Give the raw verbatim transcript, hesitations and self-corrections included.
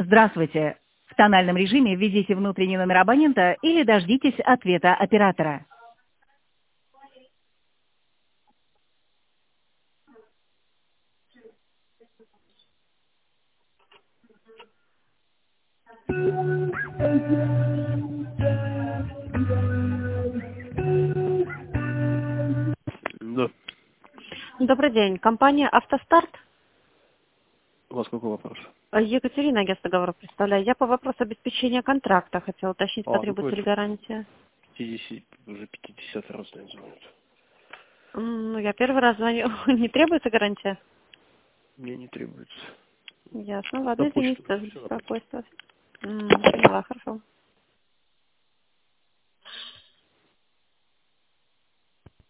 Здравствуйте. В тональном режиме введите внутренний номер абонента или дождитесь ответа оператора. Да. Добрый день. Компания «Автостарт». У вас какой вопрос? Екатерина, агентство «Говору» представляю. Я по вопросу обеспечения контракта хотела уточнить, А, потребуется ли какой-то гарантия. пятьдесят, уже пятьдесят раз, наверное, звонят. М, Ну, я первый раз звоню. Не требуется гарантия? Мне не требуется. Ясно. На Ладно, извините почту. за Все на почту. беспокойство. М, Поняла, хорошо.